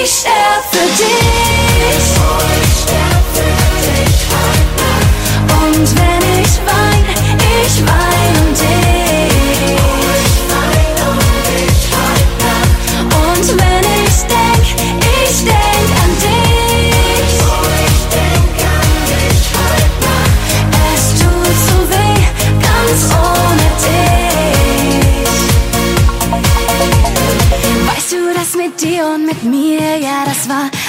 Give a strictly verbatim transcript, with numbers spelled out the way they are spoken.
Ich sterb für dich. Ich sterb für dich heute Nacht. Und wenn ich wein, ich wein um dich. Ich wein um dich heute Nacht. Und wenn ich denk, ich denk an dich. Ich denk an dich heute Nacht. Es tut so weh, ganz ohne dich. Weißt du, das mit dir und mit mir, ja, das war